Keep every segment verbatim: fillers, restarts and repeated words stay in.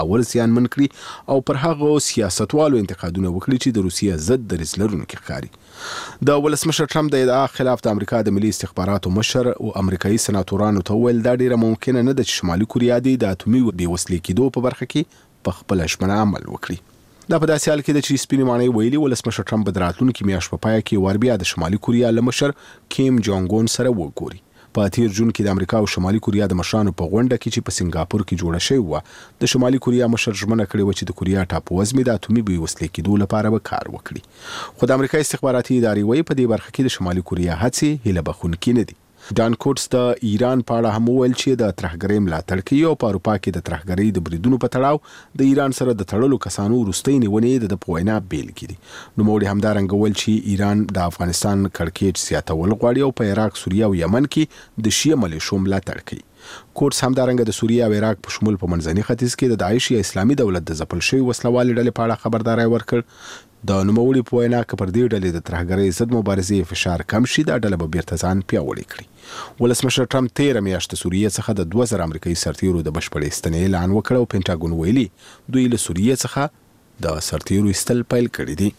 اول زیانمن کړي او پر هغه سیاستوالو انتقادونه وکړي چې د روسیې ضد دریځ لرونکي ښکاري. د ولسمشر ټرمپ د ادعا خلاف د امریکا د ملي استخباراتو مشر او امریکایي سناتورانو ته وویل دا ډیره ممکنه نه ده چې شمالي کوریا د اتومي بېوسلې کېدو په برخه کې په خپله ژمنه عمل وکړي. دا په داسې حال کې ده چې سپینې ماڼۍ ویلي ولسمشر ټرمپ به د راتلونکي میاشت په پای کې ور بیا د شمالي کوریا له مشر کیم جونګ اون سره وګوري. په تیر جون کې د امریکا او شمالي کوریا د مشرانو په غونډه کې چې په سنگاپور کې جوړه شوې وه د شمالي کوریا مشر ژمنه کړې وه چې د کوریا ټاپووزمې د اتومي بېوسلې کېدو لپاره به کار وکړي. خو د امریکا استخباراتي ادارې وایي په دې برخه کې د شمالي کوریا هڅې هیله بښونکې نه دي. ډان کوټس د ایران په اړه هم وویل چې د ترهګرۍ ملاتړ کوي او په اروپا کې د ترهګرۍ د بریدونو په تړاو د ایران سره د تړلو کسانو وروستۍ نیونې د په وینا بیلګې دي. نوموړي همدارنګه وویل چې ایران د افغانستان کړکېچ زیاتول غواړي او په عراق، سوریه او یمن کې د شیعه ملیشو ملاتړ کوي. کوټس همدارنګه د سوریه او عراق په شمول په منځني ختیځ کې د داعش یا اسلامي دولت د ځپل شوي وسلوالې ډلې په اړه خبرداری ورکړ. د نوموړي په وینا که پر دې ډلې د ترهګرۍ ضد مبارزې فشار کم شي دا ډله به بیرته ځان پیاوړی کړي. ولسمشر ټرمپ تیره میاشت د سوریې څخه د دوه زره امریکایي سرتیرو د بشپړې ایستنې اعلان وکړ او پینټاګون ویلي دوی له سوریې څخه د سرتیرو ایستل پیل کړي دي.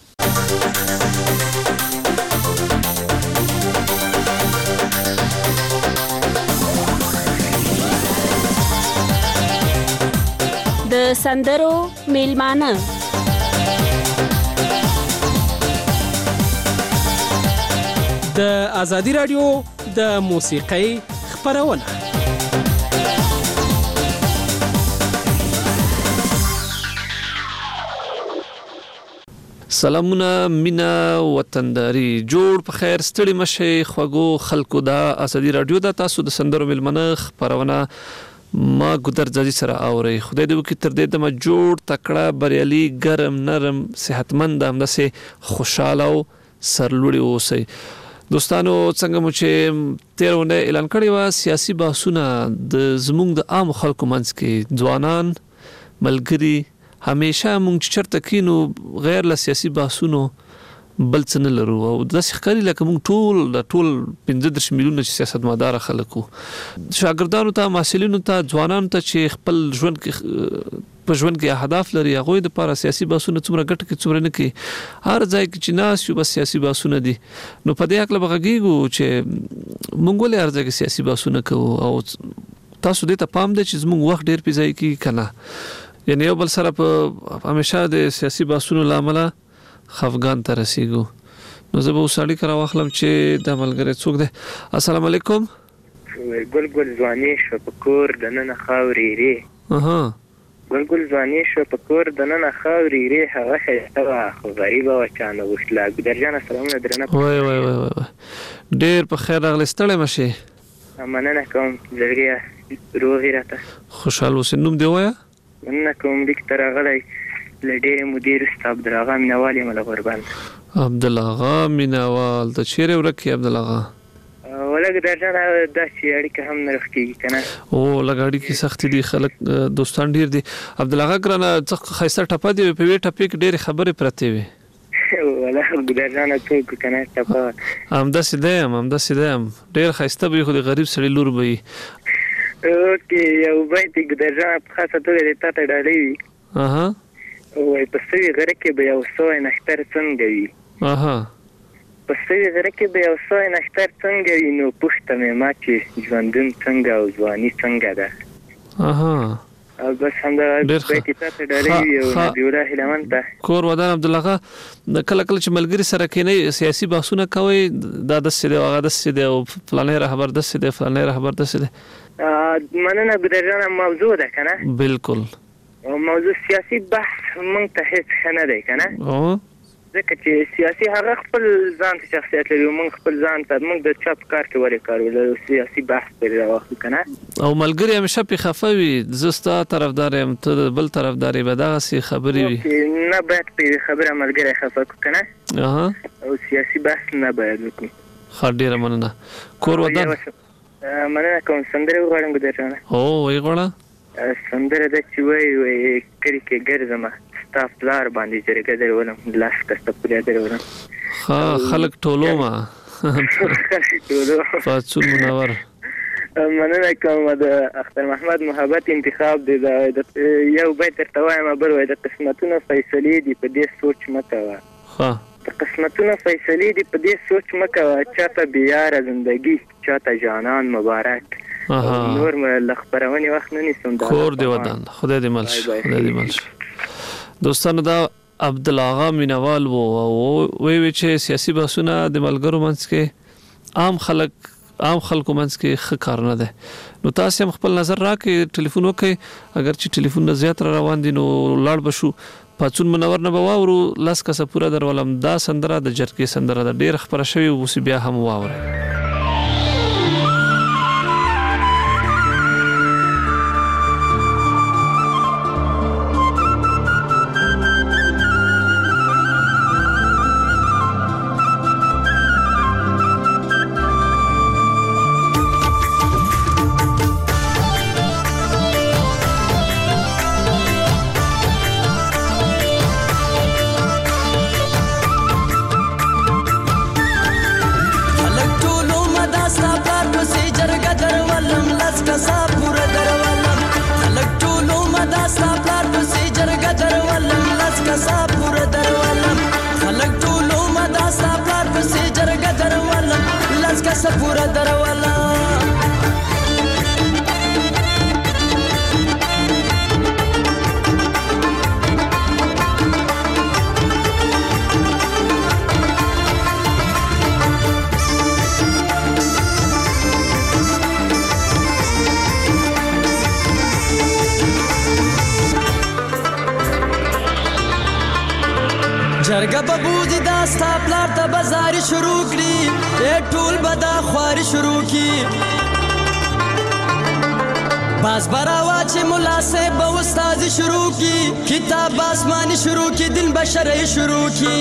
د سندرو میلمانه د ازادي رادیو د موسیقۍ خپرونه. سلامونه، مینا، وطنداري، جوړ په خیر، ستړي مشي خوږو خلکو. د ازادي رادیو د تاسو د سندرو میلمانه خپرونه ما ګودر ځاځي سره اوري. خدای دې وکړي تر دې دمه جوړ، تکړه، بریالي، ګرم، نرم، صحتمند، همداسې خوشاله او سرلوړي اوسئ. دوستانو، څنګه مو چې تیرونه اعلان کړی و سیاسي بحثونه د زموږ د عام خلکو منځ کې ځوانان ملګري همیشه مونږ چې چرته کینو غیر له سیاسي بحثونو بل څه نه لرو او داسې ښکاري لکه مونږ ټول د ټول پنځه دېرش میلیونه چې سیاستمداره خلک وو، شاګردانو ته، محصلینو ته، ځوانانو ته چې خپل ژوند کې په ژوند کې اهداف لري هغوی دپاره سیاسي بحثونه څومره ګټه کوي څومره نه کوي. هر ځای کې چې ناست یو بس سیاسي بحثونه دي. نو په دې هکله به غږېږو چې مونږ ولې هر ځای کې سیاسي بحثونه کوو او تاسو دې ته پام دی چې زموږ وخت ډېر پې ضایع کېږي که نه، یعنې یو بل سره په همیشه د سیاسي بحثونو له امله خفګان ته رسېږو. نو زه به اوس اړیکه راواخلم چې دا ملګری څوک دی. السلام علیکم. ګل ګل ځواني شوه په کور دننه خاورې ری. اها ګل ګل ځواني شوه په کور دننه خاورې ری، هغه ښایسته وه خو غریبه وه چا نه غوښتله. ګودرجانه سلامونه درنه. وای وای وای وای ډېر په خیر راغلی، ستړی مه شې. مننه کوم زړګیه، روغ یې راته. خوشحال اوسې. نوم دې وایه. مننه کوم، لیک ته راغلی له ډېرې مودې وروسته عبدالاغا مینوال یم له غوربند. عبدالاغا مینوال، ته چیرې ورک یې عبدالاغا؟ ولږ درجانه داسې اړیکه هم نه رخ کېږي که نه. او لږ اړیکې سختې دي، خلک دوستان ډېر دي. عبدالاغا ګرانه څه ښایسته ټپه دې وې، په یوې ټپې کې ډېرې خبرې پرتې وې. والله درجانه څوک که نه ټپه همداسې دی یم همداسې دی یم ډېر ښایسته به وي خو د غریب سړي لور به وي. اوکې، یو بیت یې ګودرجانه په خاصه توګه دې تا ته ډالۍ وي. اها وایي په سوي غره کې به یو سوی نښتر څنګه وي. اها په سوي غره کې به یو سوی نښتر څنګه وي، نو پوښته مې ما چې ژوندون څنګه او ځواني څنګه ده. اها او بس همدا بیت یې تا ته ډالۍ وي او نبي الله هیلمن ته. کور ودان عبدالاغا، کله کله چې ملګري سره کېنئ سیاسي بحثونه کوئ، دا داسې دی او هغه داسې دی او فلانی رهبر داسې دی فلانی رهبر داسې دی. مننه ګودرجانه، موضوع ده که نه؟ بالکل. موضوع سیاسي بحث موږ ته هېڅ ښه نه دی که نه، ځکه چې سیاسي هغه خپل ځان ته شخصیت لري او موږ خپل ځان ته موږ د چا په کار کې ولې کار ولرو، سیاسي بحث پرې راواخلو که نه. او ملګري همیشه پې خفه وي، زه ستا طرفدار یم ته د بل طرفدار یې، به دغسې خبرې وي. نه باید په یوې خبره ملګری خفه کړو که نه، او سیاسي بحث نه باید وکړو. ښه، ډېره مننه. کور ودان. مننه کوم. سندرې وغواړم ګودرجانه. هو ویې غواړه. سندره ده چې وایي وایي کلي کې ګرځمه ستا پلار باندې جرګه درولم، لاس کسته پوریا درولم. ښه، خلک ټولومه. پاڅون منور. مننه کوم د اختر محمد محبت انتخاب دی د یو بیت درته وایم بل وای د قسمتونو فیصلې دي په دې سوچ مه کوه ها د قسمتونو فیصلې دي په دې سوچ مه کوه چاته بیاره زندگی چاته جانان مبارک نور له خپرونې وخت نه نیسم کور دی ودان خدای دې مل شي خدای دې مل شي دوستانو دا عبدالآغا مینوال وو وی وی چې سیاسي بحثونه د ملګرو منځ کې عام خلک عام خلکو منځ کې ښه کار نه دی نو تاسو هم خپل نظر راکړئ ټلیفون وکړئ اگر چې ټلیفون نه زیات را روان دي نو لاړ بشو پاتون منور نه به واورو لاس کسه پوره درولم دا سندره د جرګې سندره ده ډېر خپره شوې اوس بیا هم واورئ جرګه په بوزي دا ستا پلار ته بازاري شروع کړي ای ټول به دا خواري شروع کړي باز براوا چې ملا صاحب به استازي شروع کړي کتاب آسماني شروع کړي دین بشري شروع کړي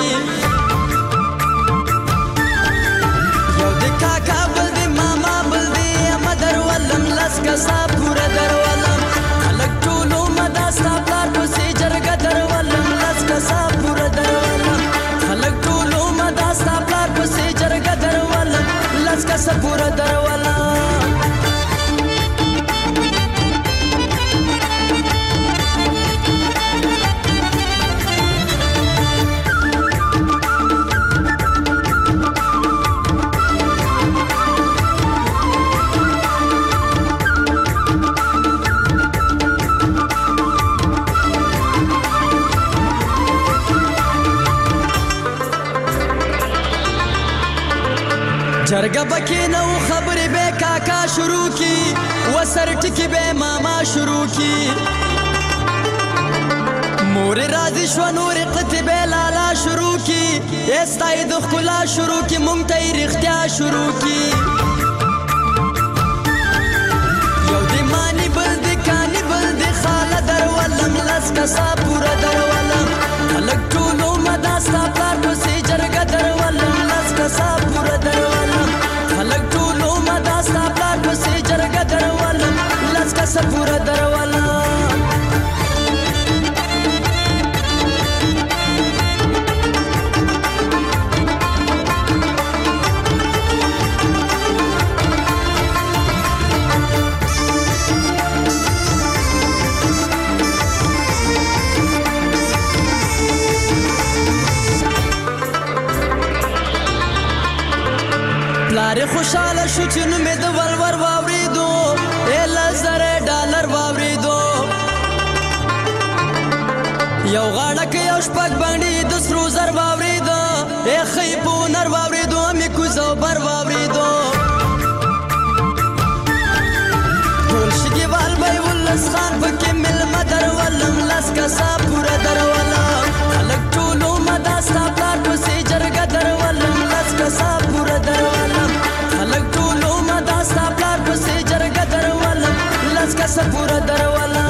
یو د کاکا بل د ماما بل د امدر ولم لس کسا پورا درولم خلک ټول مدا ستا پلار پسې جرګه درولم لس کسا پورا درولم خلک ټول مدا ستا پلار پسې جرګه درولم لس کسا پورا درولم جرګه پکې نو خبرې به کاکا شروع کی وسر ټکی به ماما شروع کی مور راضي شو نور قطبه لالا شروع کی استای د خلا شروع کی مونږ ته رښتیا شروع کی یو دی مانی بل دی کانی بل دی خاله درولم لس کسا پورا درولم خلک ټولو مدا ستا پلار پسې جرګه درولم لس کسا پورا درولم خلک ټولو مدا ستا پلار پسې جرګه درولم لس کسا پورا درولم پلار خوشاله شو چې نو مې د ولور واورېدو ال زره ډالر واورېدو یو غاړه کې یو شپږ باندې د سرو زر واورېدو ای خې په نر واورېدو مې کوزو بر واورېدو ټول شګیوال به ولس خان پکې ملمه درولم لس کسا پورا درولم خلک ټولو مدا ستا پلار پسې جرګه درولم لس کسا پورا درولم خلک ټولو مدا ستا پلار پسې جرګه درولم لس کسا پورا درولم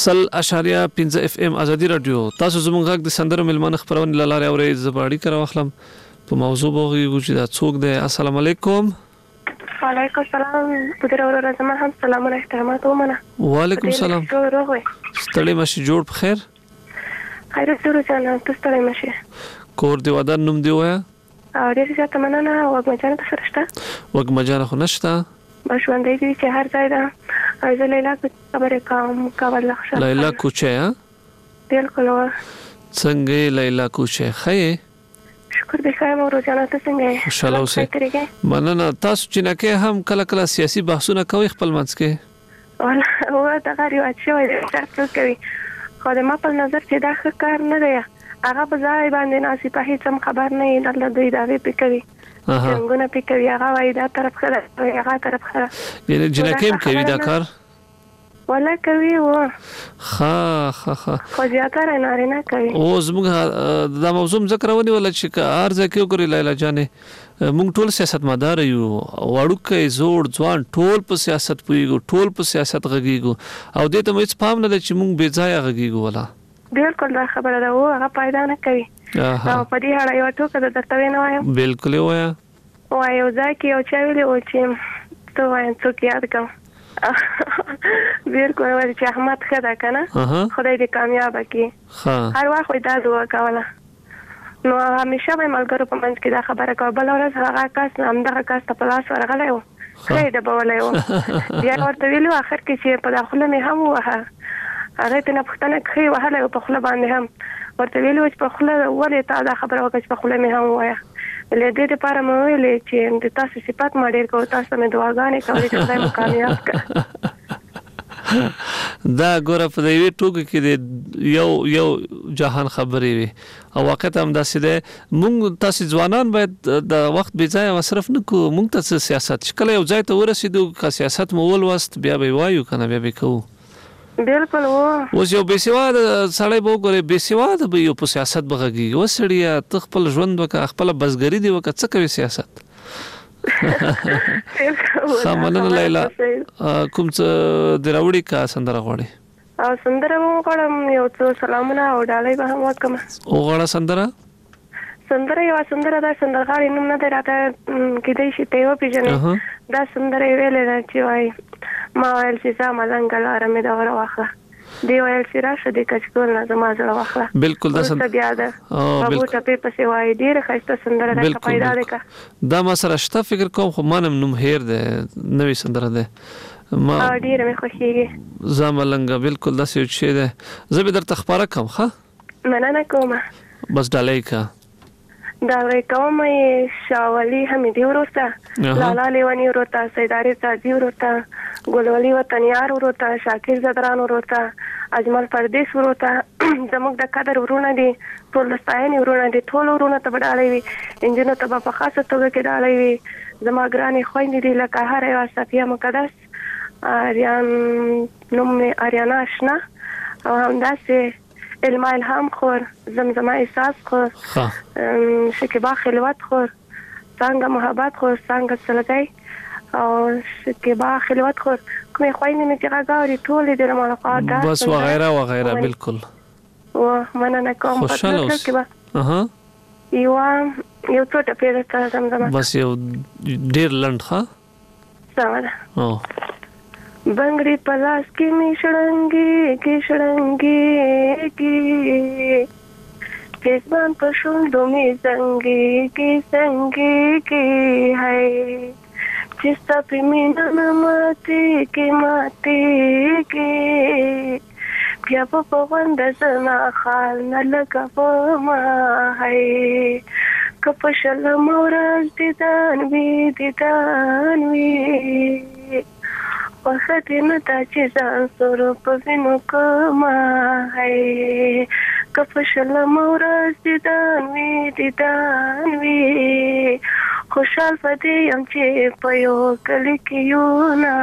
سل اشاریه پنځه اف ام ازادي رادیو تاسو زموږ غږ د سندرو ملمنه خبرونه لاره اوري زباړی کړه واخلم په موضوع بوغي چې دا څوک دی. السلام علیکم. وعلیکم السلام. بدر اورا زما هم سلام او احترامات ومنه. وعلیکم السلام. ستړي مشي جوړ په خیر. خیر سره ځان ته ستړي مشي. کور دی ودان نوم دی ویا. او دې څه مننه وګمجانه تاسو رښتا. وګمجانه خو نشته. بشوندې دي چې هر ځای دا زه لیلا خبره کوم کول لخشه. لیلا کوچه ها؟ بالکل. څنګه لیلا کوچه خې؟ شکر دې خیر مو روزانه ته څنګه؟ خوشاله اوسئ. مننه. تاسو چې نه کې هم کله کله سیاسي بحثونه کوي خپل منځ کې؟ ولا هو دا غریو اچوي تاسو کوي. خو د ما په نظر چې دا ښه کار نه دی. هغه په ځای باندې ناسي په هیڅ خبر نه یې الله دوی دا وی پکوي. څنګه پکوي هغه وای دا طرف خره هغه طرف خره. یعنی جنکیم کوي دا کار؟ ولا کوي و. ها ها ها. خو زیاتره نه نه کوي. او زموږ دا موضوع ذکر ونی ولا چې ارزه کې وګوري لیلا جانې موږ ټول سیاستمدار یو وړوکې زوړ ځوان ټول په سیاست پویګو ټول په سیاست غږیګو او دې ته مې پام نه چې موږ بې ځای غږیګو ولا. بالکل دا خبره ده او هغه پیدا نه کوي. او په دې اړه یو ټوکه درته وینم وایم. بالکل وایا. وای او ځکه یو چا ویلي او چې ته وایم څوک یاد کوم. بالکل وای چې احمد خدا کنه خدای دې کامیاب کړي. هر وخت دا دعا کوله. نو همیشه به ملګرو په منځ کې دا خبره کوي بل ورځ هغه کس همدغه کس ته په لاس ورغلی و خیر د بولای و بیا ورته ویلو اخر کې چې په داخله مې هم وه هغه ته نه پښتنه کوي وهله په خپل باندې هم ورته ویلو چې په خپل ولې تا دا خبره وکړه چې په خپل مې هم وایه له دې لپاره مې ویلې چې د تاسو صفات ما ډېر کوو تاسو مې دعاګانې کولې چې خدای مو کامیاب کړه. دا ګوره په دې ټوګه کې یو یو جهان خبرې وي او واقعا هم داسې ده مونږ تاسو ځوانان باید د وخت بې ځای مصرف نه کوو. مونږ ته سیاست کله یو ځای ته ورسېدو که سیاست مو ولوست بیا به وایو کنه بیا به کوو. بالکل و. اوس یو بې سواده سړی به وګورې بې سواده به یو په سیاست به غږېږي. اوس سړیه ته خپل ژوند وکړه خپله بزګري دې وکړه څه کوي سیاست. ښه مننه لیلا. کوم څه دې راوړي که سندره غواړې؟ او سندره به وغواړم یو څو سلامونه او ډالۍ به هم وکړم. وغواړه سندره. سندره یوه سندره دا سندرغاړي نوم نه دی راته کیدای شي ته یې وپېژنې. دا سندره یې ویلې ده چې وایي ما ویل چې ځه ملنګه لاره مې دغه راواخله دی ویل چې راشه دې کچکول نه زما زړه واخله. بالکل دا سندره بیا ده بابو ټپې پسې وایي ډېره ښایسته سندره ده که پیدا دی که دا ما سره شته فکر کوم خو ما نم نوم هیر دی نوې سندره دی ما ډېره مې خوښېږي. ځه ملنګه بالکل داسې یو شی دی زه به درته خپاره کړم ښه مننه کومه بس ډالۍ که ډالۍ کوم یې شاولي حمیدي ورور ته لالا لیوني ورور ته سیداري ساجي ورور ته ګلولي وطنیار ورور ته شاکر زدران ورور ته اجمل پردیس ورور ته زموږ د قدر ورونه دي ټول د ستاینې ورونه دي ټول ورونه ته به ډالۍ وي نجونو ته به په خاصه توګه کې ډالۍ وي زما ګرانې خویندې دي لکه هره یوه صفیه مقدس اریان نوم مې اریانا اشنا او همداسې علما الهام خور زمزمه احساس خور شکیبا خلوت خور څنګه محبت خور څنګه سلګۍ او شکیبا خلوت خور کومې خویندې مې چې غږاوري ټولې د ملاقات بس وغیره وغیره بالکل و مننه کوم خوشاله اوس اها یو یو څه ټپې درته زمزمه بس یو ډېر لنډ ښه سمه ده او بنگړي پلاس کې می شړنګي کې شړنګي کې پېزبان په شونډو می زنګي کې زنګي کې هاي چې سپې می نه ماتي کې ماتي کې بیا په پوند زما خال نه لګا په ما هاي کپشل مورز دیدان وی دیدان وی وخت نه تا چې ځان سره په وینو کومه هی کفشل مورز دیدان وی دیدان وی خوشحال پدې یم چې په یو کلی کې یو نه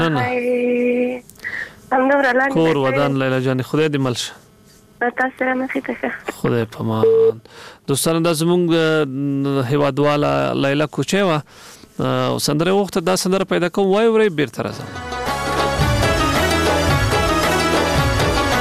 مننه کور ودان لیلا جانې خدای دې مل شه تاسو سره مخې ته خدای پامان دوستانو دا زموږ هیوادواله لیلا کوچه وه او سندره وخت دا سندره پیدا کوم وای ورې بیرته راځم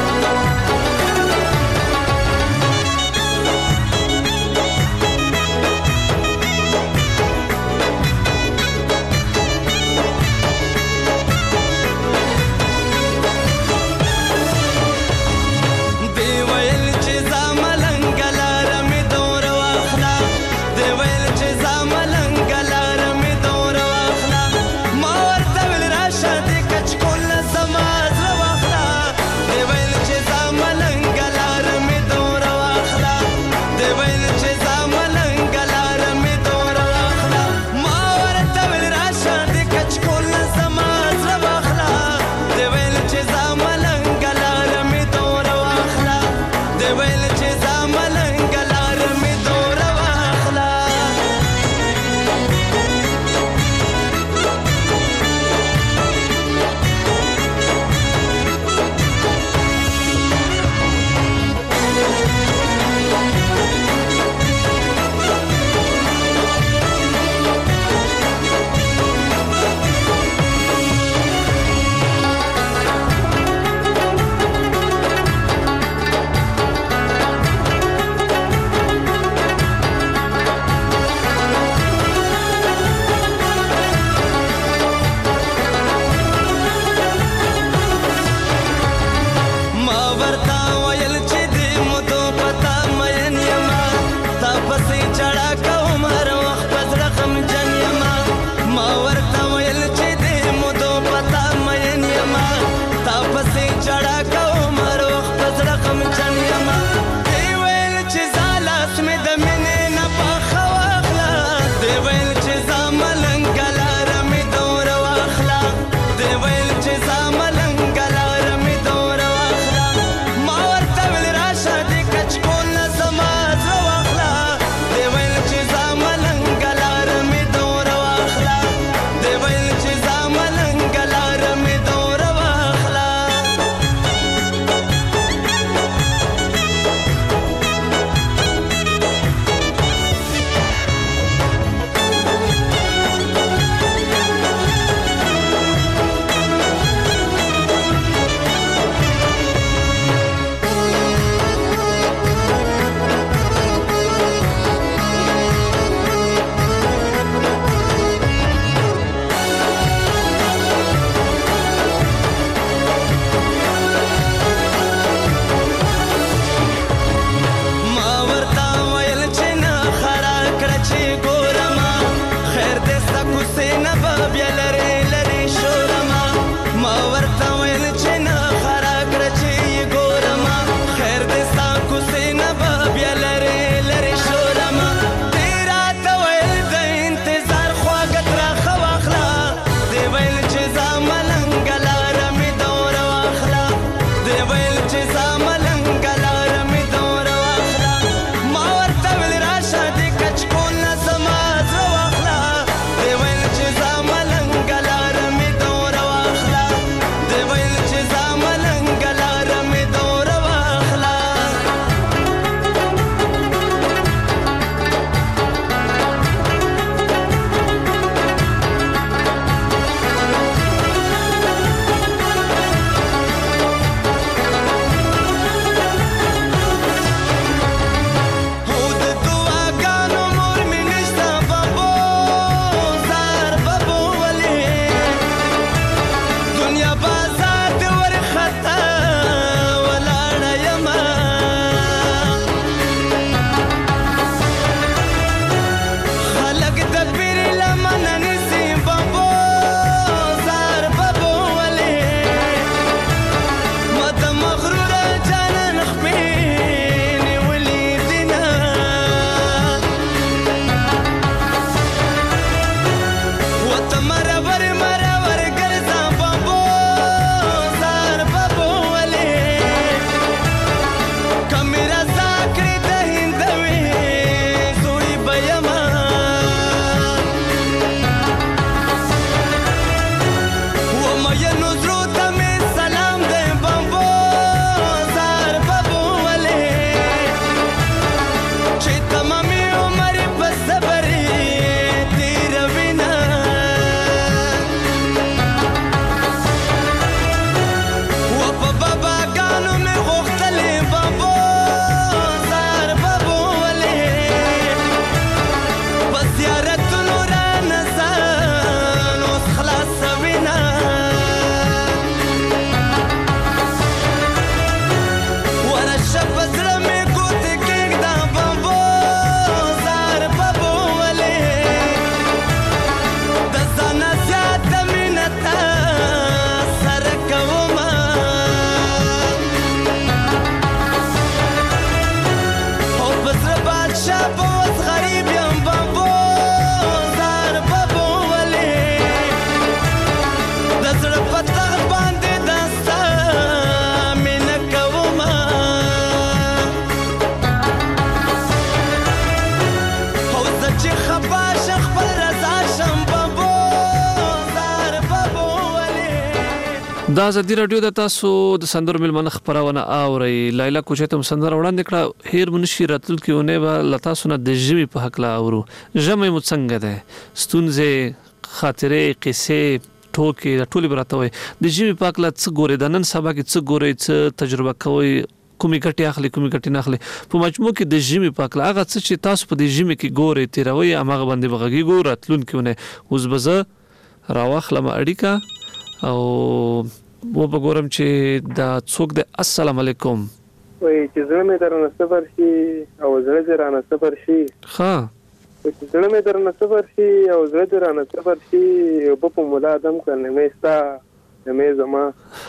دا ازادي رادیو د تاسو د سندرو ملمنه خبرونه اوري. لایلا کوچه ته سندره وړاندې کړه. هیر منشي راتلونکي ونه به لتا سونه د ژمي په حق لا اورو. ژمي مو څنګه ده؟ ستونزې، خاطرې، قصې، ټوکې د ټولي براته وي. د ژمي په حق لا څه ګوري؟ د نن سبا کې څه ګوري؟ څه تجربه کوي؟ کومې ګټې اخلي، کومې ګټې نه اخلي؟ په مجموع کې د ژمي په حق لا هغه څه چې تاسو په د ژمي کې ګوري تیروي هغه باندې بغږی ګور راتلونکي ونه. اوس به زه راوخلم اړیکه او و بګورم چې دا څوک دی. السلام علیکم. وای چې زړه مې درنه صبر شي او زړه دې رانه صبر شي. ها چې زړه مې درنه صبر شي او زړه دې رانه صبر شي او په مولا دم کنه مې ستا مې زما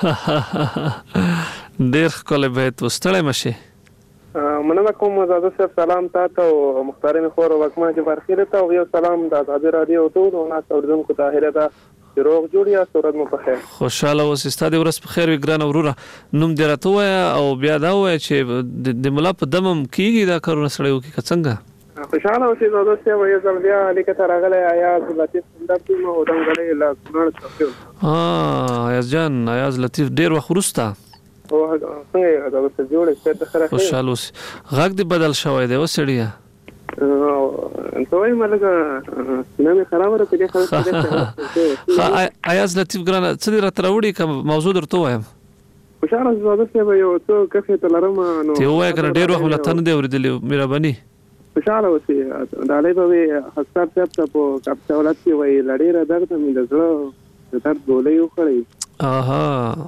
ډېر ښکلی بیت وستړی مشي. مننه کوم زاده صاحب، سلام تاسو او مختار خور وکما چې برخیره ته او یو سلام د ازادي رادیو ټول او ناس اوردونکو ته هره ده روغ جوړیا سورت مو په خیر. خوشاله اوسې. ستاسو ورځ په خیر وي ګران وروره. نوم دې راته وایه او بیا دا وایه چې د ملا په دمم کېږي دا کارونه سړی وکړي که څنګه؟ خوشاله اوسې زاده صاحب. یو ځل بیا لیکه ته راغلی ایاز لطیف سندر مو ودانګلی له کونړ څخه. ها ایاز جان، ایاز لطیف ډېر وخت وروسته او څنګه زاده صاحب جوړې څه ته خره. خوشاله اوسې. غږ دې بدل شوی دی وسړیه. انت وای ملګه سینه خراب را پیډه خلاص. ایاز لطیف ګران څه دې راته راوړي که موضوع درته وایم؟ خوشاله زاده صاحب یو څه کفه ته لرم نو ته وای کنه ډېر وخت ملته نه دی اورېدلی. مهرباني. خوشاله اوسې. دا لای به حساب صاحب ته په کپسولات کې وای لړې را درته مې د زړه د درد ګولې وخړې. اها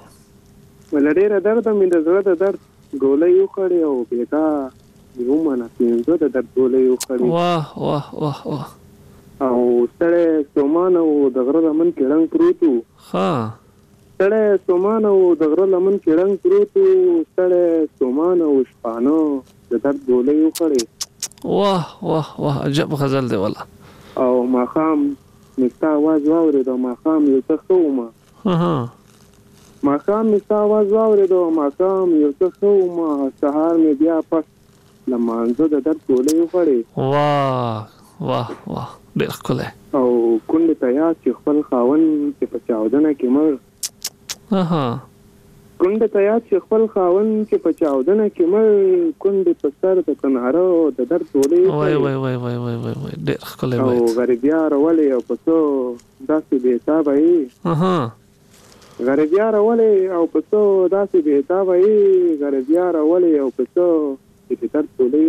لړې را درته مې د زړه د درد ګولې وخړې او بیګا یو مانا پینځه د درد ګولې وخړې. واه واه واه واه. او ستړی ستومان او د غره لمن کې رنګ پروت و. ها ستړی ستومان او د غره لمن کې رنګ پروت و. ستړی ستومان او شپانه د درد ګولې وخړې. واه واه واه عجب غزل دی والله. او ماښام مې ستا اواز واورېد او ماښام یو څه ښه ومه. ها ماښام مې ستا اواز واورېد او ماښام یو څه ښه ومه. سهار مې بیا پس لمانځه د درد ګولې وخړې. واه واه واه ډېر ښکلی. او کونډې ته یاد چې خپل خاوند چې په چاودنه کې مړ. اها کونډې ته یاد چې خپل خاوند چې په چاودنه کې مړ. کونډې په سر د کناره د درد ګولې وای وای وای وای وای وای وای ډېر ښکلی او بیت. غریبیار ولې او په څو داسې بې حسابه یې. اها غریبیار ولې او په څو داسې بې حسابه یې. غریبیار ولې او په څو چې درد ګولې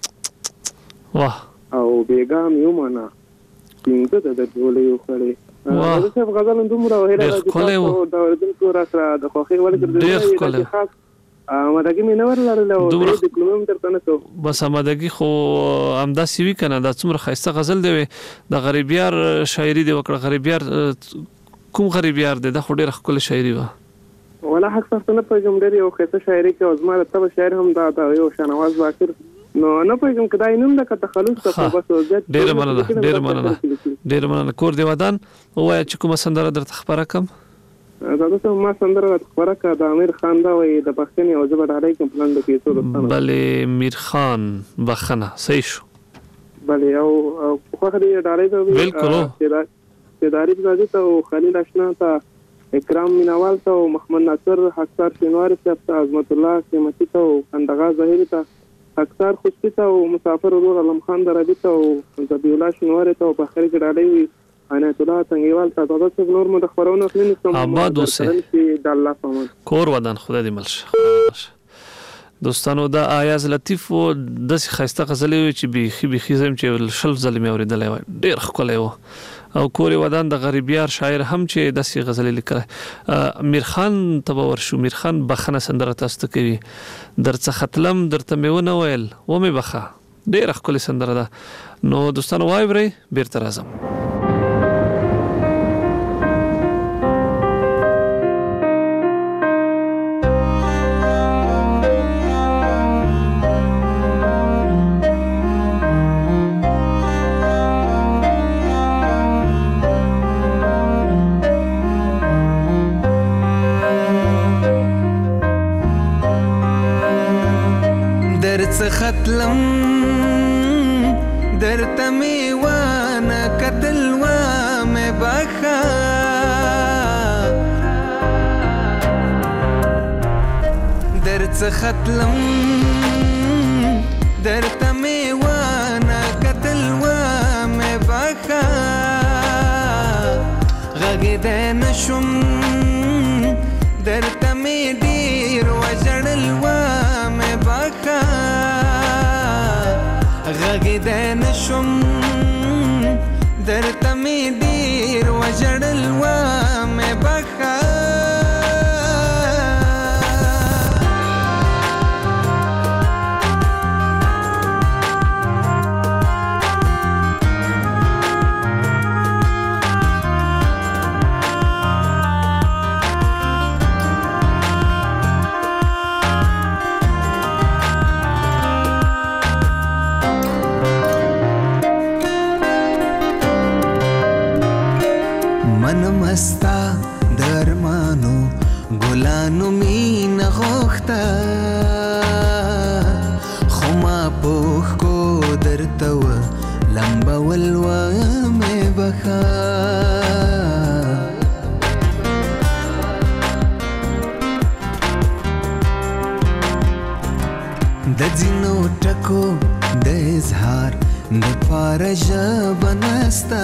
وخړې. واه او بیګام یو معنا پینځه د درد ګولې وخړې. زه صاحب غزل دومره وهره راځي دا ورته را سره د خوخي ولې ډېر ښکلی. آمادګي مې نه ورلرله او د کیلومتر تنه ته بس آمادګي خو همداسې وي که نه. دا څومره ښایسته غزل دی. د غریبیار شاعري دې وکړه. غریبیار کوم غریبیار دی؟ دا خو ډېره ښکلې شاعري وه. ولا حق سخت نه پېژم ډېر یو ښایسته شاعري کې او زما د طبع شاعر هم دا دا یو شاهنواز باقر نو نه پېژم که دا یې نوم ده که تخلص ته بس ډېره مننه ډېره مننه ډېره مننه. کور دې ودان. ووایه چې کومه سندره درته خپره کړم؟ زاده صاحب ما سندره راته خپره کړه. د امیر خان دا وایي د بښنې او زه به ډالۍ کړم پلان د پیسو دوستانو. بلې میر خان بښنه صحیح شو. بلې او خوښه دې ډالۍ ته بالکل سیداري زادي ته او خلیل اشنا ته اکرام مینوال ته او محمد ناصر حقدار شینواری صاحب ته عظمت الله قیمتي ته او خندغا ظاهري ته حقدار خوشتي ته او مسافر ورور علم خان دربي ته او ذبیح الله شینواری ته او په اخر کې ډالۍ وي عنایت الله تنګیوال ته. زاده صاحب نور مو د خبرونو اخلي نشم. آباد اوسې. د الله په امان. کور ودان خدای دې مل شه. دوستانو دا ایاز لطیف و داسې ښایسته غزلې وې چې بیخي بیخي زه یم چې شل ځلې مې اورېدلی وای. ډېر ښکلی و. او کور ودان د غریبیار شاعر هم چې داسې غزلې لیکلی. میر خان ته به ورشو. میر خان بښنه سندره تاسو ته کوي. در څخه تلم درته مې ونه ویل ومې بښه. ډېره ښکلې سندره ده. نو دوستانو واورئ بېرته راځم. ختلم درته می وانه کتل و مې بخا څخه تلم درته مې ونه کتل ومې بخه غږېدی نه شوم درته مې ډېر وژړل ومې بخه غږېدی نه شوم درته مې ډېر وژړل ومې بخه مستا درمانو ګلانو مینه غوښته خو ما پوښ کو درته و لمبول ومې بخه د ځینو ټکو د اظهار دپاره ژبه نسته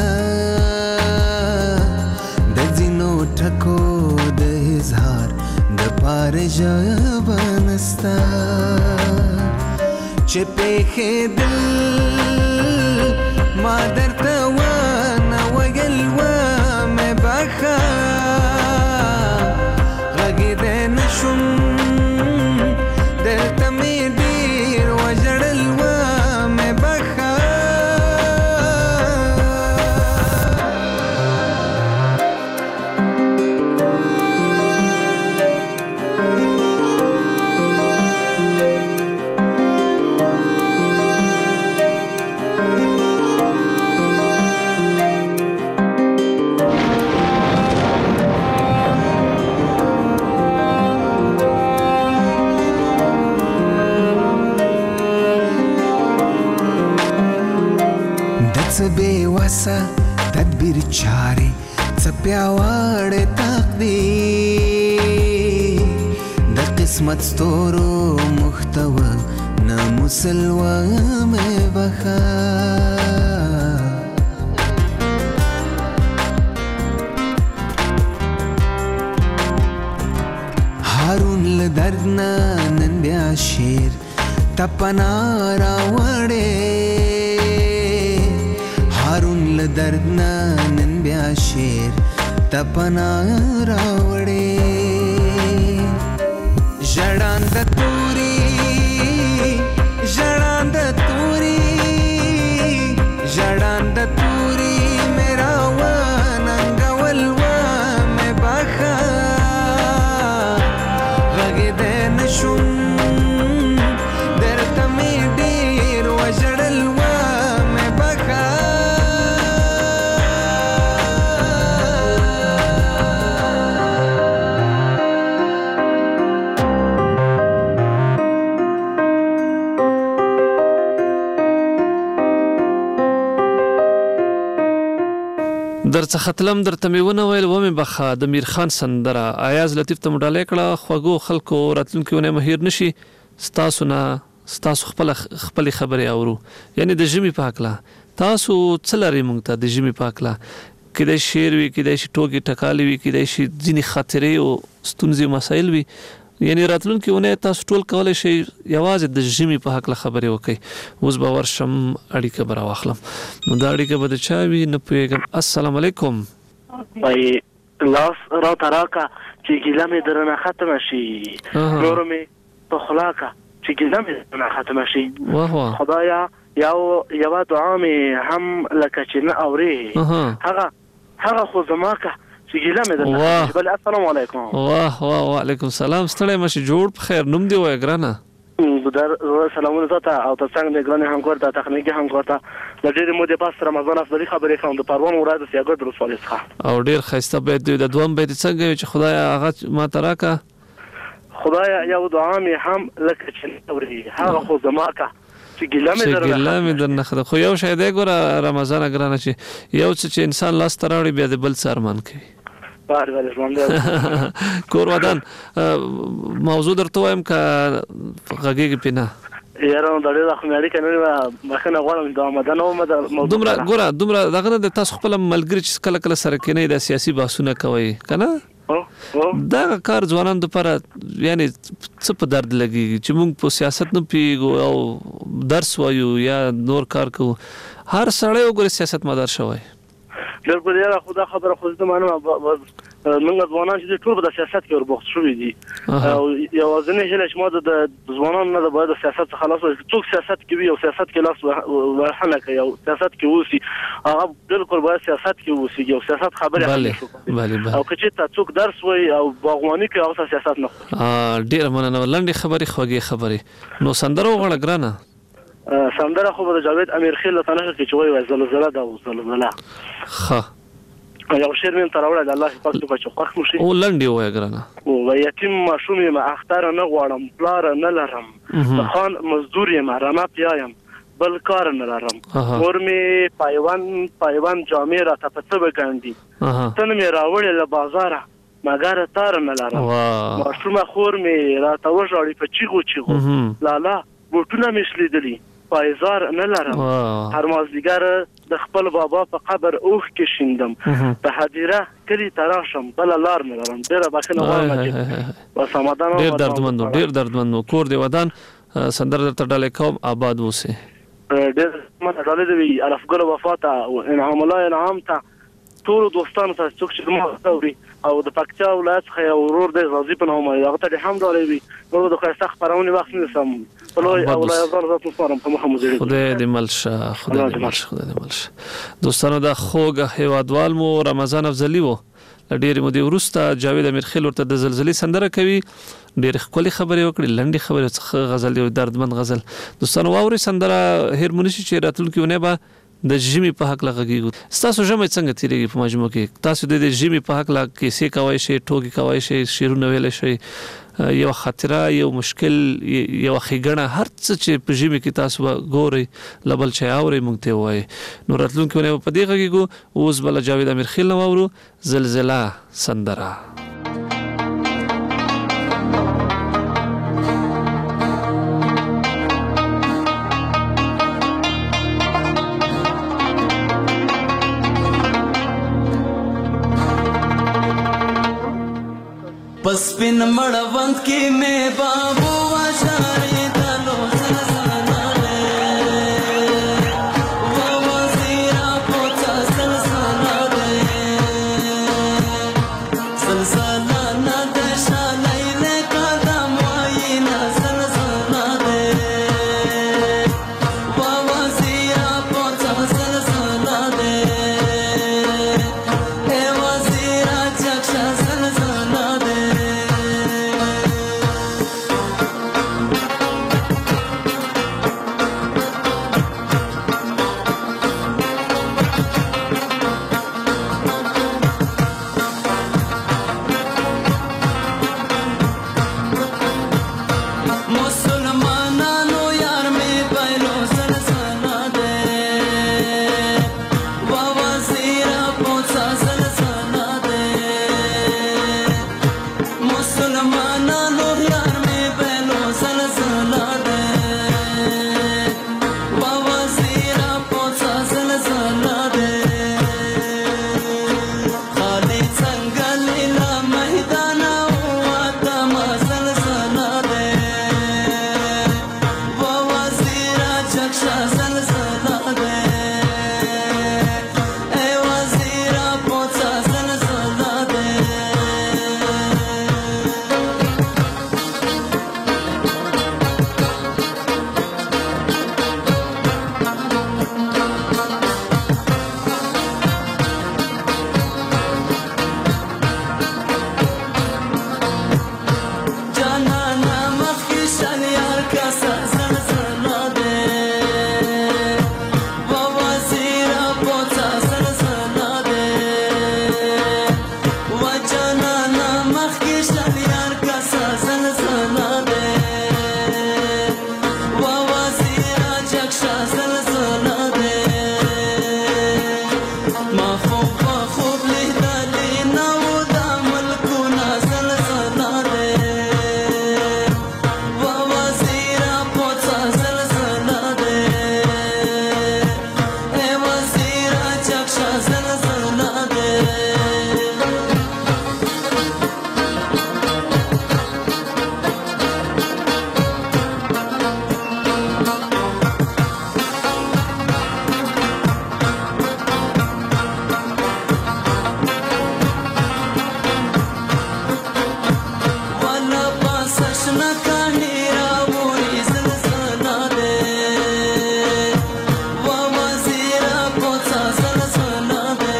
ټکو د اظهار د پاره ژبه نسته چې پېښېدل ما درته ونه ویل ومې بخه غږېدی نه شوم درته مې ډېر وژړل ومې بخه څه بې وسه تدبیر چارې څه پیاوړی تقدیر د قسمت ستورو محتوه نه مسلوه مې بخه هارون له درد نه نن بیا شعر ته پناه راوړې هارون له درد نه نن بیا شعر ته پناه راوړې ژړانده توري ژړانده توري ژړانده توري مې راوننګول ومې بخه غږېدی نه شوم درته مې ډېر وژړل ومې بخه در څخه تلم درته مې ونه ویل ومې بخه د میرخان سندره ایاز لطیف ته مو ډالۍ کړه خوږو خلکو راتلونکي اونۍ مو هېر نشي ستاسو نه ستاسو خپله خپلې خبرې اورو یعنې د ژمي په هکله تاسو څه لرئ موږ ته د ژمي په هکله کیدای شي شعر وي کیدای شي ټوکې ټکالې وي کیدای شي ځینې خاطرې او ستونزې مسایل وي یعنې راتلونکي اونۍ تاسو ټول کولی شئ یوازې د ژمي په هکله خبرې وکئ اوس به ورشم اړیکه به راواخلم نو دا اړیکه به د چا وي نه پوهېږم السلام علیکم وای لاس راته راکه چې ګیله مې درنه ختمه شي نورو مې په خوله که چې ګیله مې درنه ختمه شي خدایا یو یوه دعا مې هم لکه چې نه اورې هغه هغه خو زما که چې ګیله مې درنه ختمه شي بل السلام علیکم واه واه وعلیکم سلام ستړی مه شي جوړ په خیر نوم دې وایه ګرانه در سلامونه تاته او ته څنګه د ګرانې همکار ته تخنیکي همکار ته د ډېرې مودې پس رمضان افضلي خبرې کوم د پروان ولایت د سیاګرد ولسوالۍ څخه او ډېر ښایسته بیت دی د دویم بیت څنګه وي چې خدایه هغه ماته راکړه خدایه یو دعا مې هم لکه چې نه اورې هغه خو زما که چې ګیله مې درنه ګیله مې درنه ښه خو یو شی دی ګوره رمضانه ګرانه چې یو څه چې انسان لاس ته راوړي بیا د بل څه ارمان کوي بله بله ژوندی کور ودان موضوع درته وایم که غږیږي پې نه یاره د ډېر خو مې اړیکه نه وه بخښنه غواړم د آمده نه وم دومره ګوره دومره دغه نه د تاسو خپله ملګري چې کله کله سره کېنئ د سیاسي بحثونه کوئ که نه دغه کار ځوانانو دپاره یعنې څه په درد لګېږي چې موږ په سیاست نه پوهېږو او درس وایو یا نور کار کوو هر سړی وګورې سیاست مدار شوی بالکل یاره خو دا خبره خو زه منم موږ ځوانان چې دي ټول په د سیاست کې وربوخت شوي دي او یوازینۍ هیله چې ما د ځوانانو نه ده باید د سیاست څخه لاس واخلي څوک سیاست کې وي او سیاست کې لاس وهنه کوي او سیاست کې اوسي هغه بالکل باید سیاست کې اوسېږي او سیاست خبرې هم او که چېرته څوک درس وایي او باغواني کوي هغه سیاست نه خوري ډېره مننه لنډې خبرې خوږې خبرې نو سندره وغواړه ګرانه سندره خو به د جاوید امیرخیل له تنخه کې چې وایي زلزله ده او زلزله ښه یو شعر مې ته راوړی د الله پاک ته چې خوښ مو شي او لنډې ووایه ګرانه و یتیم ماشوم یم اختر نه غواړم پلار نه لرم د خان مزدور یم رمه پیایم بل کار نه لرم مور مې پایوند پایوند جامې راته په څه بګنډي تن مې راوړې له بازاره مګر تار نه لرم ماشومه خور مې راته وژاړي په چیغو چیغو لالا بوټونه مې شلیدلي پایزار نه لرم هر مازدیګر د خپل بابا په قبر اوښ کې شیندم په هدیره کلي ته راشم بله لار نه لرم ډېره بخښنه غواړم بس آمدن ډېر دردمند و ډېر دردمند و کور دې ودان سندره درته ډالۍ کوم آباد اوسې ډېر مننه ډالۍ دې وي الفګل وفا ته او انعام الله انعام ته ټولو دوستانو ته څوک چې زما اوري او د پکتیا ولایت څخه یو ورور دی غازي په نوم هغه ته دې هم ډالۍ وي نور د ښایسته خپرونې وخت نیسم خدای دې مل شه خدای دې مل شه خدای دې مل شه دوستانو دا خوږ هیوادوال مو رمضان افضلي و ډېرې مودې وروسته جاوید امیرخیل ورته د زلزلې سندره کوي ډېرې ښکلې خبرې وکړې لنډې خبرې څخه غزل یو دردمند غزل دوستانو واورئ سندره هېر مو نشي چې راتلونکې اونۍ به د ژمي په هکله غږېږو ستاسو ژمی څنګه تېرېږي په مجموع کې تاسو د دې ژمي په هکله کیسې کوی شئ ټوکې کوی شئ شعرونه ویلی شئ یو خاطره یو مشکل یو ښېګڼه هر څه چې په ژمي کې تاسو به ګورئ له بل چا اورئ موږ ته ووایئ نو راتلونکې اونۍ به په دې غږېږو اوس به له جاوید امیرخیل نه واورو زلزله سندره پس پن مړوند کې مې بابو واشارې دلو زلزله ده و وزیرا پوچا زلزله ده زلزله نه ده شالۍ له قدم واینا زلزله ده و وزیرا پوچا زلزله ده ای وزیرا چکشا زلزله ده ما خوب خوب لیدلی نو न कानी रावोरी सलसला दे वा वजीरा पोचा सलसला दे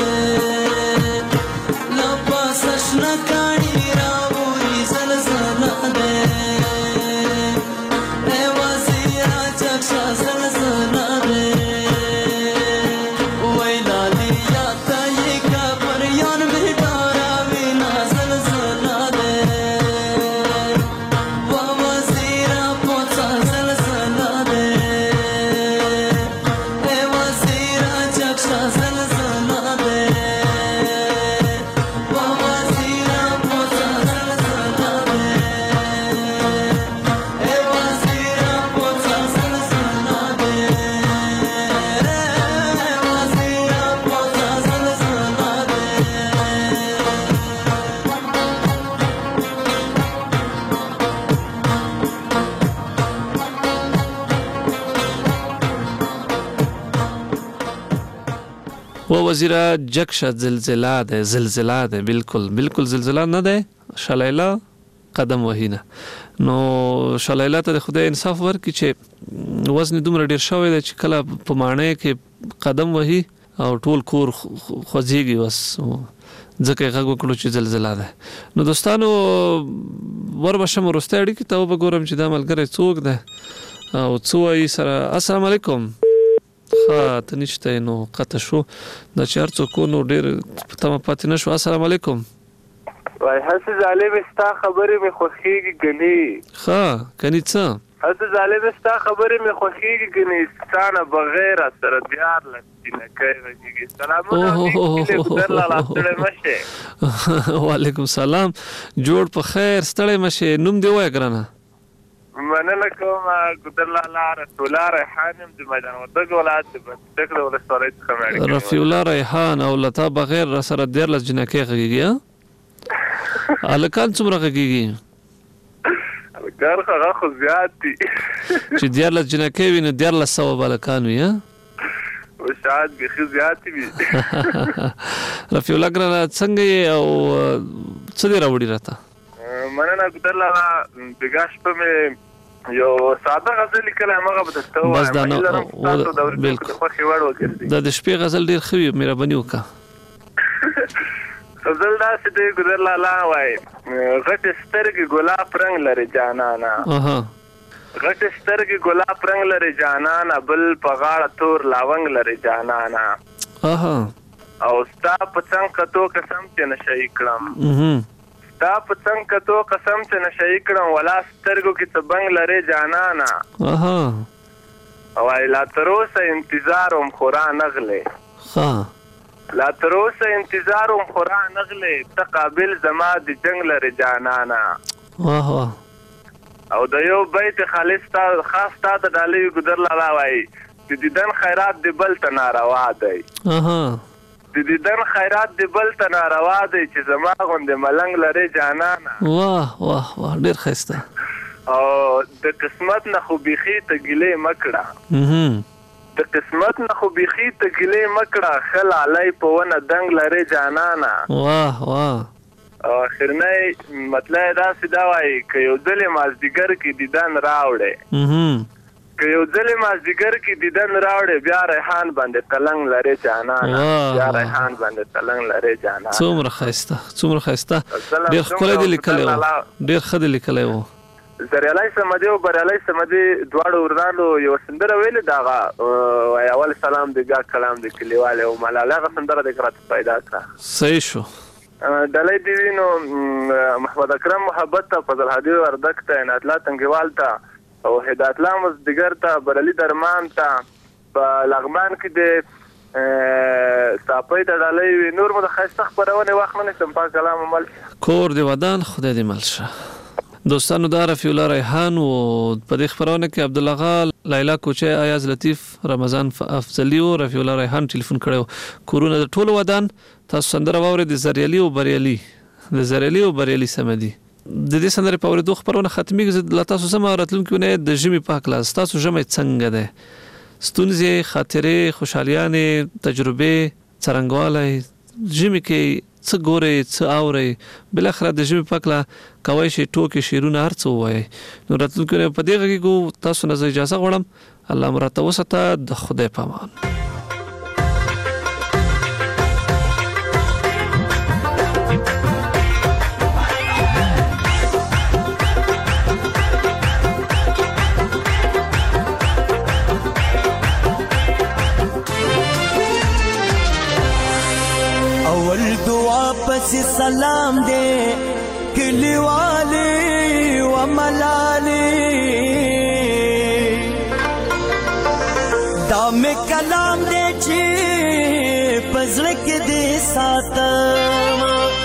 लपा सशन कानी रावोरी सलसला दे ए वजीरा चक्षा सलसला दे वैला लिया ताये का परयान बिटारा बिना सलसला दे वा वजीरा पोचा सलसला दे ए वजीरा चक्षा सलसला दे वा वजीरा पोचा सलसला दे ए वजीरा पोचा सलसला दे वजीरा पोचा सलसला दे و وزیرا جکشه زلزله ده زلزله ده بالکل بالکل زلزله نه ده شلیله قدم وهینه نو شلیله ته د خدای انصاف ورکړي چې وزن دومره ډیر شوی دی چې کله په ماڼۍ کې قدم وهي او ټول کور خوځېږي بس ځکه یې غږ وکړو چې زلزله ده. نو دوستانو وربشم وروستۍ اړیکې ته وبګورم چې دا ملګری څوک ده او څه وایي سره. السلام علیکم. ښه ته نشته نو قطع شو دا چې هر څوک نو ډېر په تمه پاتې نه شو. السلام علیکم. وای هسې ظالم ستا خبرې مې خوښېږي ګنې. ښه کني څه هسې ظالم ستا خبرې مې خوښېږي ګنې ستا نه بغیر سره دیارلس جینکۍ غږېږي. سلامونه ګودر لالا ستړی مه شې. وعلیکم سلام جوړ په خیر ستړی مه شې. نوم دې ووایه ګرانه. مننه کوم ګودر لالا رسول الله ریحان یم د میدان وردګ ولایت د بندک د ولسوالۍ څخه مې اړیکې. رفیع الله ریحان او لتا بغیر را سره دیارلس جینکۍ غږېږي. هلکان څومره غږېږي؟ هلکان خو هغه خو زیات دي چې دیارلس جینکۍ وي نو دیارلس سوه به هلکان وي. شاید بیخي زیات وي. رفیع الله ګرانه څنګه یې او څه دې راوړي راته؟ مننه ګودر لالا بېګا شپه مې یو ساده غزل لیکلی همغه به درته ووایم. بس دا نه د خوښې وړ وګرځي. دا د شپې غزل ډېر ښه وي مهرباني وکړه. غزل داسې دی ګودر لالا وایي غټې سترګې ګلاب رنګ لري جانانه غټې سترګې ګلاب رنګ لري جانانه بل په غاړه تور لاونګ لري جانانه او ستا په څنګ کتو قسم چې نشهیي کړم ستا په څنګ کتو قسم چې نشهیي کړم ولا سترګو کې څه بنګ لري جانانه وایي لا تروسه انتظار وم خورا نغلې لا تروسه انتظار وم خورا نغلې ته قابل زما د جنګ لري جانانه او د یو بیت خالص خاص تا ته ډالۍ ګودر لالا وایي د دیدن خیرات د بل ته ناروا دی د دیدن خیرات د بل ته ناروا دی چې زما غوندې ملنګ لري جانانه. واه واه واه ډېر ښایسته. او د قسمت نه خو بیخي ته ګیلې مه کړه د قسمت نه خو بیخي ته ګیلې مه کړه ښه لالی په ونه دنګ لري جانانه. واه واه او اخرنی مطلب یې داسې دا وایي که یو ځل یې مازدیګر کې دیدن راوړې که یو ځل یې مازدیګر کې دیدن راوړې بیا ریحان باندې قلنګ لرې جانانه بیا ریحان باندې قلنګ لرې جانانه. څومره ښایسته څومره ښایسته ډېر ښکلی دې لیکلی و ډېر ښه دې لیکلی و. زریالی صمدي او بریالی صمدي دواړو ورانو یو سندره ویلې د هغه وایي اول سلام د ګا کلام د کلیوالې او ملالۍ هغه سندره دې راته پیدا کړه. صحیح شو. ډالۍ دې وي نو محمد اکرم محبت ته فضل هادي وردګ ته عنایت الله تنګیوال ته او هدایت الله مزدګر ته برالي درمان ته په لغمان کې د ساپۍ ته ډالۍ وي. نور مو د ښایسته خپرونې وخت نه نیسم پاک کلام عمل کور دې ودان خدای دې مل شه. دوستانو دا رفیع الله ریحان و په دې خپرونه کې عبدالله غا لیلا کوچی ایاز لطیف رمضان افضلی او رفیع الله ریحان ټلیفون کړو. کورونه د ټولو ودان. تاسو سندره واورئ د زریالي او بریالي د زریالي او بریالي سمدي. د دې سندرې په اورېدو خپرونه ختمېږي. زه له تاسو سمه راتلونکي اونۍ د ژمي په هکله ستاسو ژمی څنګه دی؟ ستونزې خاطرې خوشحالیانې تجربې څرنګوالی ژمي کې څه ګورئ څه اورئ بالاخره د ژبې په هکله کوای شئ ټوکې شعرونه هر څه ووایئ. نو راتلونکي اونۍ په دې غږیږو. تاسو نه زه اجازه غواړم. الله مو راته وساته. د خدای په امان. پس سلام دے کلی والے و ملالے دام کلام دے چی پزلک دے ساتم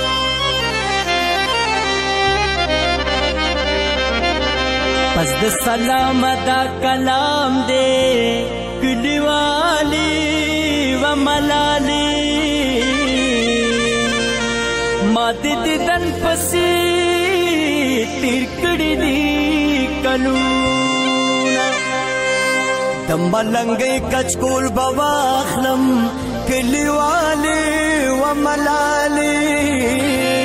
پس د سلام دا کلام دے کلی والے و ملالے ما د دیدن پسې تیر کړي دي کلونه د ملنګۍ کچکول به واخلم کلیوالې و ملالې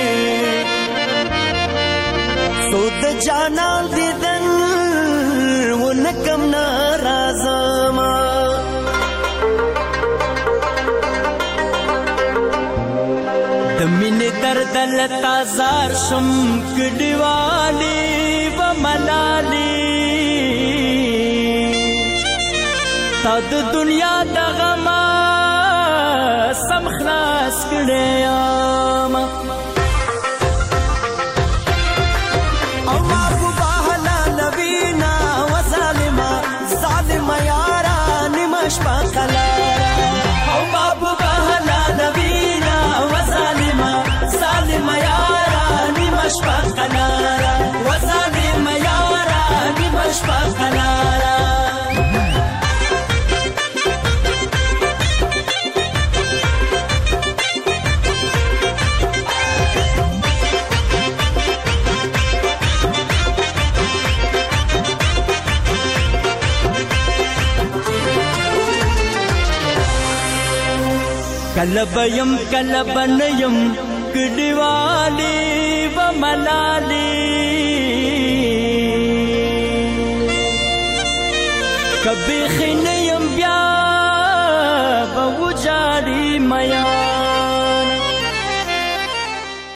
څو د جانان دیدن ونه کم ناراضمه مینې درد لتا زار شم کډیوالې و ملالې تا د دنیا د غما سم خلاص کړې یم او محبوبه لا نبینا و ظالمه ظالمه یارا نیمه شپه قلاره او محبوبه لا نبینا و ظالم یارا نیمه شپه قنارا و ظالم یارا نیمه شپه قنارا کله بیم کله بنیم کډیوالې و ملالې